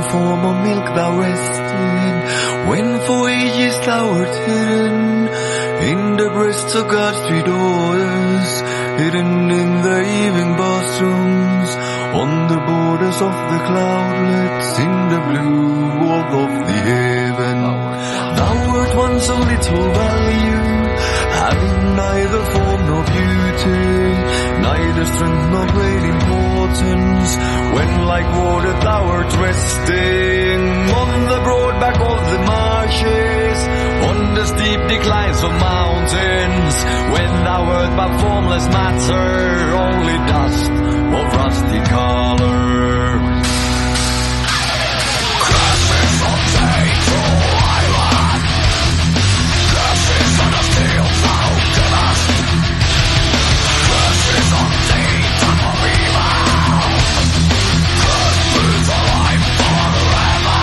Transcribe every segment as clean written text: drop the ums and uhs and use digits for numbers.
form of milk thou rested, when for ages thou wert hidden in the breasts of God's three daughters, hidden in the evening bathrooms, on the borders of the cloudlets, in the blue wall of the heaven. Thou wert once of little value, having neither form nor beauty, neither strength nor great importance, when like water thou wert resting on the broad back of the marshes, on the steep declines of mountains, when thou wert but formless matter, only dust of rusty color. Crashes on Fatal Island, crashes on a field thou givest, crashes on Titan of evil, crashes alive forever.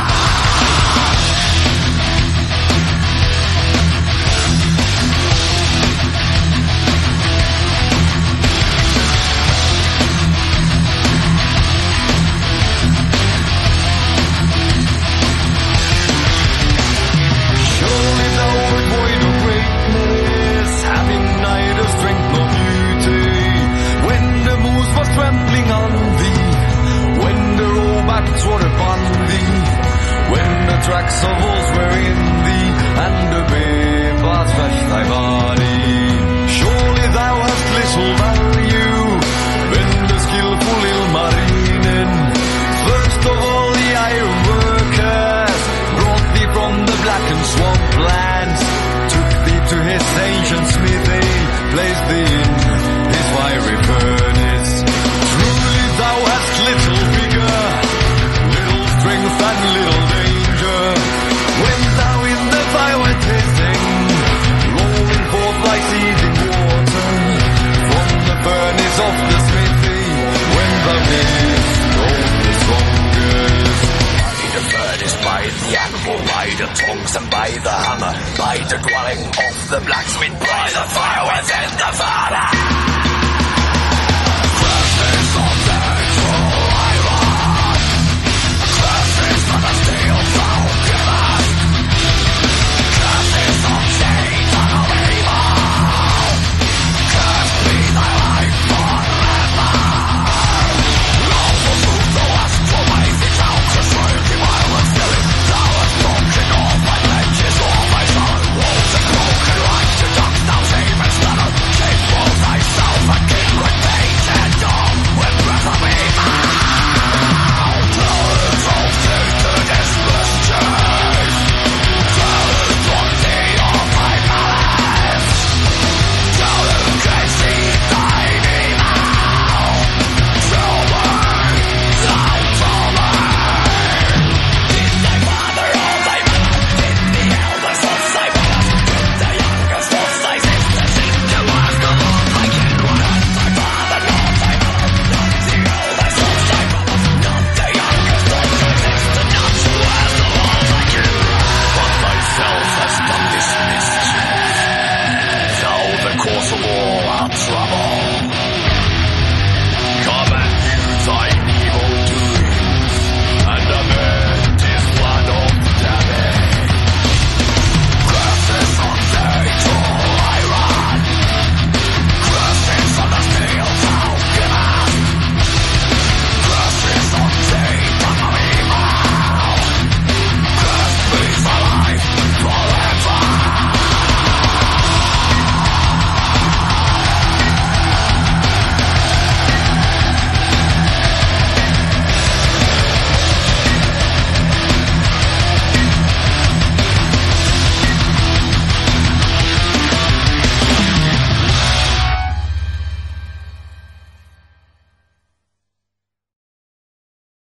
Surely thou wert void of greatness, having neither strength nor beauty, when the moose was trembling on thee, when the roebucks were upon thee, when the tracks of wolves were in thee, and the bears flashed thy body. Surely thou hast little value, when the skillful Ilmarinen, first of all the iron workers, brought thee from the blackened swamplands, took thee to his ancient smithy, placed thee in his fiery furnace. Truly thou hast little vigor, little strength and little danger, when thou in the fire went hissing, rolling forth like seething water, from the furnace of the smithy, when thou didst hold the strongest. By the furnace, by the anvil, by the tongs and by the hammer, by the dwelling of the blacksmith, by the fire within the furnace.